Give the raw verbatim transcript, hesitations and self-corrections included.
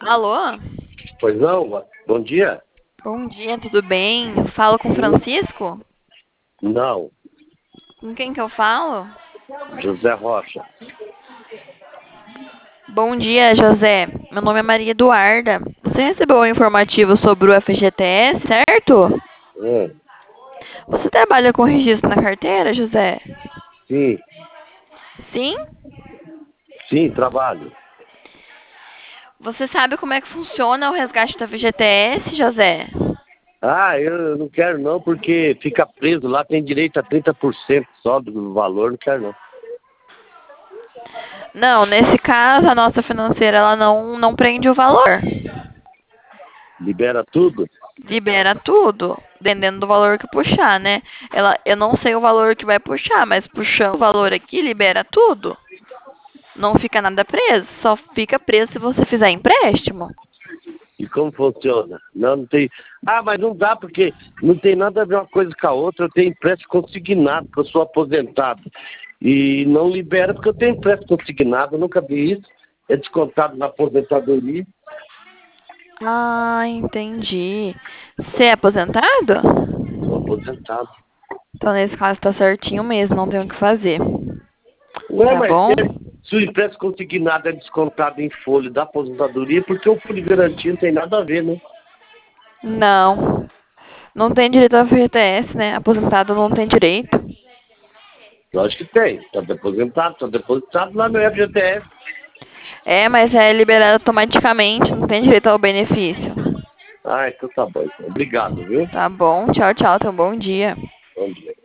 Alô? Pois não? Bom dia? Bom dia, tudo bem? Falo com Francisco? Não, Com quem que eu falo? José Rocha. Bom dia, José. Meu nome é Maria Eduarda. Você recebeu um informativo sobre o F G T S, certo? Hum, Você trabalha com registro na carteira, José? sim, Sim? sim, trabalho. Você sabe como é que funciona o resgate do F G T S, José? Ah, eu não quero não, porque fica preso lá, tem direito a trinta por cento só do valor, não quero não. Não, nesse caso, a nossa financeira ela não, não prende o valor. Libera tudo? Libera tudo, dependendo do valor que puxar, né? Ela, eu não sei o valor que vai puxar, mas puxando o valor aqui, libera tudo. Não fica nada preso, só fica preso se você fizer empréstimo. E como funciona? Não, não tem. Ah, mas não dá, porque não tem nada a ver uma coisa com a outra. Eu tenho empréstimo consignado, porque eu sou aposentado. E não libera porque eu tenho empréstimo consignado, eu nunca vi isso. É descontado na aposentadoria. Ah, entendi. Você é aposentado? Sou aposentado. Então, nesse caso, tá certinho mesmo, não tem o que fazer. Não, Tá mas bom? se o empréstimo consignado é descontado em folha da aposentadoria, porque o fundo de garantia não tem nada a ver, né? Não. Não tem direito ao F G T S, né? Aposentado não tem direito. Lógico que tem. Está depositado, está depositado lá no F G T S. É, mas é liberado automaticamente, não tem direito ao benefício. Ah, então tá bom. Então. Obrigado, viu? Tá bom, tchau, tchau, tenha um bom dia. Bom dia.